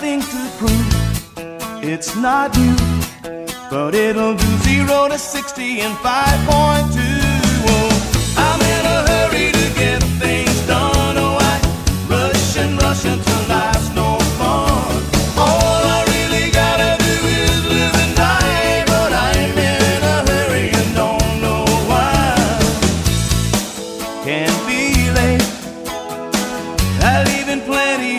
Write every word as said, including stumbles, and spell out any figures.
nothing to prove. It's not new, but it'll do zero to sixty in five point two.